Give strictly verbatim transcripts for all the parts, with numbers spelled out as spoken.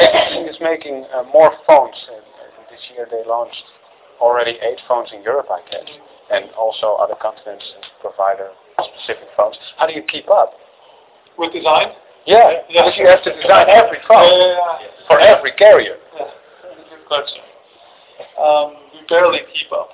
H T C is making uh, more phones. And, and this year they launched already eight phones in Europe, I guess, and also other continents provide specific phones. How do you keep up? With design? Yeah, yeah. because you have to design every phone yeah, yeah, yeah. for every carrier. Yeah, that's a good question. Um, we barely keep up.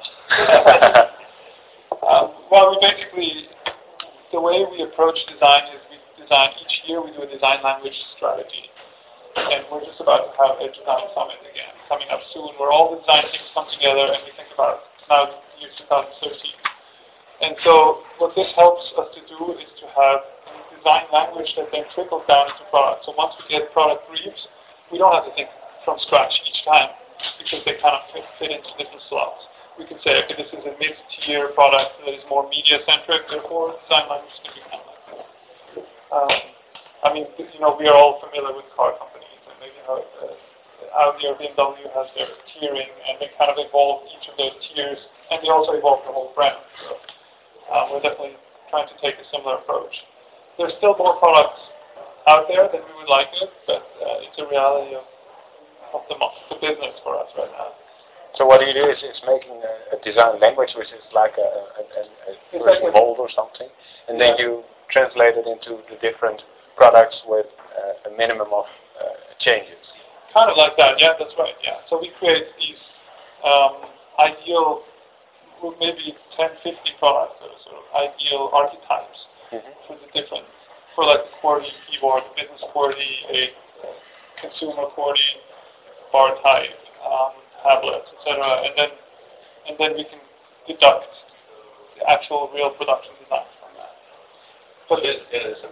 um, well, we basically, the way we approach design is we design each year, we do a design language strategy. And we're just about to have a design summit again, coming up soon, where all the design teams come together and we think about now year two thousand thirteen. And so what this helps us to do is to have a design language that then trickles down into product. So once we get product briefs, we don't have to think from scratch each time because they kind of fit, fit into different slots. We can say, okay, this is a mid-tier product that is more media-centric, therefore design language can be kind of like that. Um, I mean, you know, we are all familiar with car companies, and they, you know, uh, Audi or B M W has their tiering, and they kind of evolve each of those tiers, and they also evolve the whole brand. So um, we're definitely trying to take a similar approach. There's still more products out there than we would like it, but uh, it's a reality of, of the, the business for us right now. So what you do is, is making a, a design language, which is like a, a, a, a exactly. mold or something, and then yeah. you translate it into the different products with uh, a minimum of uh, changes. Kind of like that, yeah, that's right, yeah. So we create these um, ideal, maybe ten, fifty products, or sort of ideal archetypes mm-hmm. for the different, for like the QWERTY keyboard, business QWERTY, a consumer QWERTY, bar type, um, tablets, et cetera, and then and then we can deduct the actual real production design from that. But it, it is